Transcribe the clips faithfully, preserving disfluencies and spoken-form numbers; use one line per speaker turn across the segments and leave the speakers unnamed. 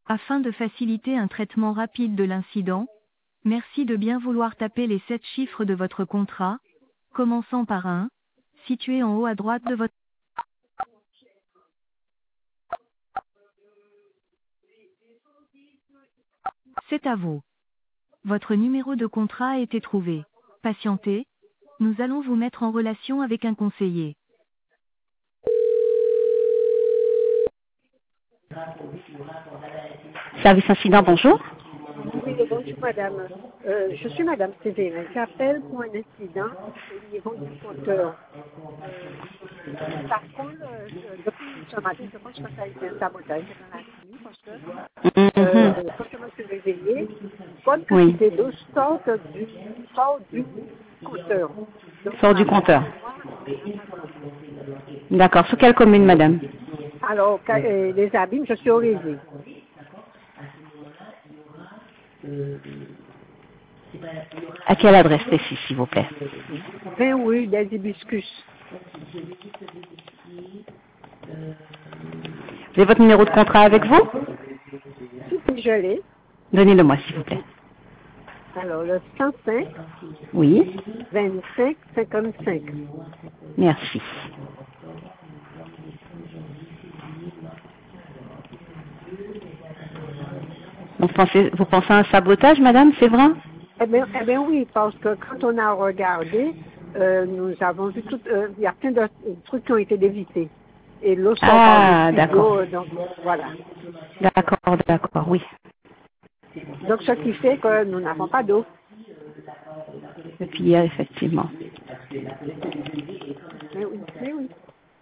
Afin de faciliter un traitement rapide de l'incident, merci de bien vouloir taper les sept chiffres de votre contrat, commençant par un, situé en haut à droite de votre... C'est à vous. Votre numéro de contrat a été trouvé. Patientez, nous allons vous mettre en relation avec un conseiller. Service incident, bonjour.
Oui, bonjour madame. Euh, je suis madame Sévérin. J'appelle pour un incident au niveau du compteur. Euh, par contre, euh, depuis ce matin, je pense que ça a été un sabotage dans la nuit parce que euh,
Mhm.
quand je me suis réveillée, une bonne
Oui,
quantité d'eau sort du, sort du compteur. Donc
sort du
ma
compteur.
moi, on n'a pas d'eau.
D'accord. Sous quelle commune, madame?
Alors, ca- euh, les abîmes, je suis au réveil.
À quelle adresse précise, s'il vous plaît?
vingt rue des Hibiscus.
Vous avez votre numéro de contrat avec vous?
Si je l'ai.
Donnez-le-moi, s'il vous plaît.
Alors, le cent cinq,
Oui,
vingt-cinq, cinquante-cinq.
merci. Donc, pensez, vous pensez à un sabotage, madame, c'est vrai?
Eh bien, eh bien oui, parce que quand on a regardé, euh, nous avons vu tout, euh, il y a plein de trucs qui ont été dévités. Et l'eau sort par le
Ah, d'accord.
tuyau, donc voilà.
D'accord, d'accord, oui.
Donc ce qui fait que nous n'avons pas d'eau.
Depuis hier, effectivement.
Mais oui, mais oui.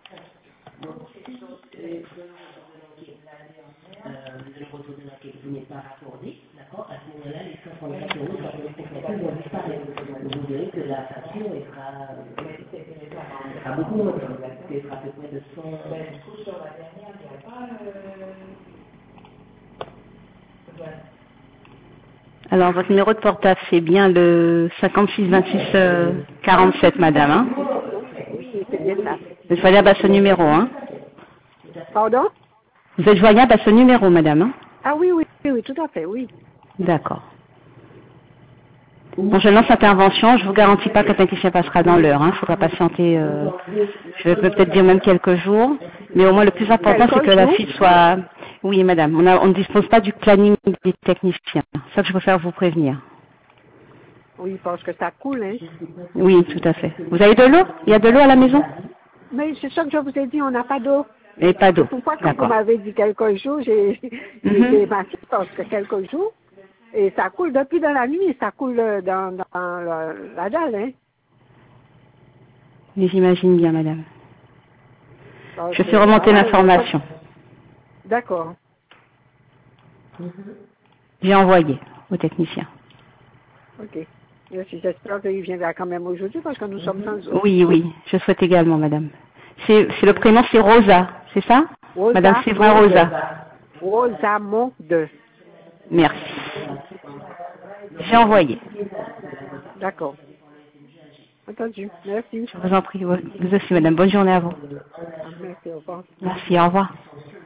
Alors, votre numéro de portable, c'est bien le cinquante-six vingt-six euh, quarante-sept, madame, hein?
Oui, c'est bien ça.
Vous êtes joignable à ce numéro, hein?
Pardon?
Vous êtes joignable à ce numéro, madame, hein?
Ah oui, oui, oui, oui, tout à fait, oui.
D'accord. Bon, je lance l'intervention. Je vous garantis pas que le technicien passera dans l'heure. Il faudra patienter, euh, je peux peut-être dire même quelques jours. Mais au moins, le plus important, c'est que
Quelques
la
jours?
fuite soit... Oui, madame, on, a- on ne dispose pas du planning des techniciens. C'est ça que je préfère vous prévenir.
Oui, parce que ça coule, hein.
Oui, tout à fait. Vous avez de l'eau? Il y a de l'eau à la maison?
Mais c'est ça que je vous ai dit, on n'a pas d'eau.
Et pas
C'est
d'eau.
pourquoi quand vous
D'accord.
m'avez dit quelques jours, j'ai j'ai
Mhm.
été évacuée parce que quelques jours, et ça coule depuis dans la nuit, ça coule euh, dans, dans la, la dalle, hein.
Mais j'imagine bien, madame.
Donc,
Je fais
euh,
remonter
voilà, euh, comme-
l'information.
d'accord,
J'ai envoyé au technicien.
ok. Merci, j'espère qu'il viendra quand même aujourd'hui parce que nous sommes sans eau.
Oui, oui, je souhaite également, madame. C'est c'est le prénom, c'est Rosa, c'est ça? Madame
Rosa
Séverin
Monde,
Rosa.
Rosa Monde,
Merci. J'ai envoyé.
d'accord. Entendu, merci.
Je vous en prie. Vous aussi, madame. Bonne journée à vous.
Ah, merci, au revoir.
Merci, au revoir.